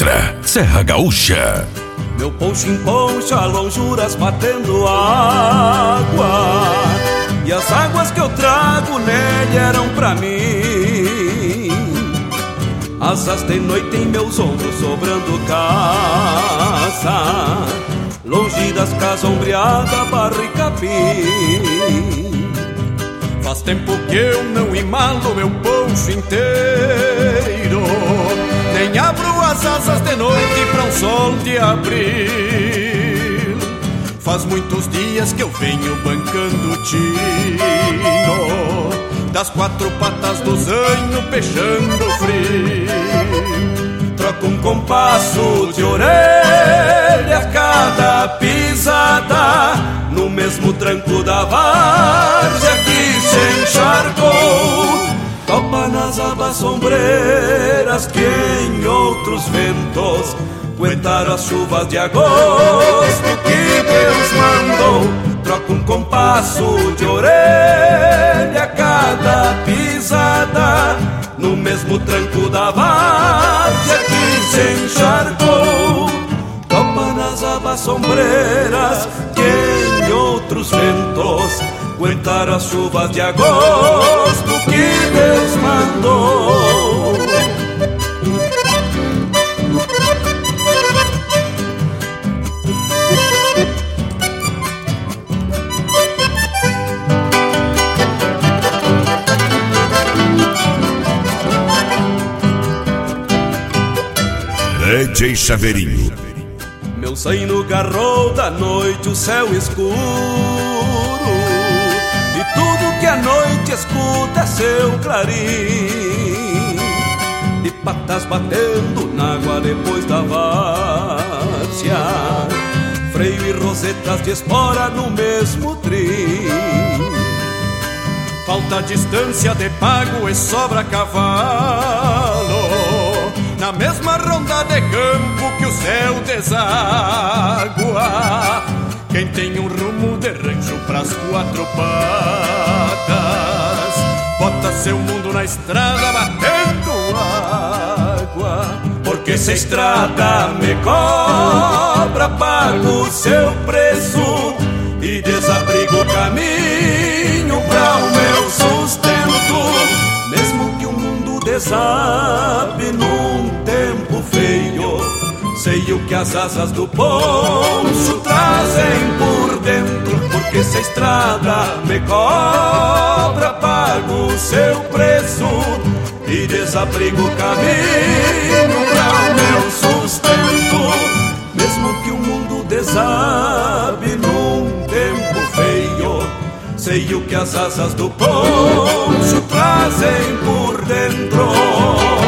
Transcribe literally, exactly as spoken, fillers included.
outra, Serra Gaúcha. Meu poncho em poncha, lonjuras batendo água, e as águas que eu trago nele eram pra mim. Asas de noite em meus ombros, sobrando caça, longe das casas ombreadas, barro e capim. Faz tempo que eu não emalo meu poncho inteiro, nem abro as asas de noite pra um sol de abril. Faz muitos dias que eu venho bancando o tino das quatro patas do zanho, peixando frio. Troco um compasso de orelha a cada pisada, no mesmo tranco da várzea que se encharcou. Topa nas abas sombreiras que em outros ventos aguentaram as chuvas de agosto que Deus mandou. Troco um compasso de orelha a cada pisada, no mesmo tranco da várzea que se encharcou. Topa nas abas sombreiras que em outros ventos aguentaram as chuvas de agosto que Deus mandou. D J Chaveirinho. Meu zaino garrou da noite o céu escuro, e tudo que a noite escuta é seu clarim. De patas batendo na água depois da várzea, freio e rosetas de espora no mesmo trim. Falta distância de pago e sobra cavalo, na mesma ronda de campo que o céu deságua. Quem tem um rumo de rancho pras quatro patas, bota seu mundo na estrada batendo água. Porque se a estrada me cobra, pago seu preço e desabrigo o caminho pra o meu sustento. Mesmo que o mundo desabe num tempo feio, sei o que as asas do poncho trazem por dentro. Porque se a estrada me cobra, pago o seu preço e desabrigo o caminho pra o meu sustento. Mesmo que o mundo desabe num tempo feio, sei o que as asas do poncho trazem por dentro.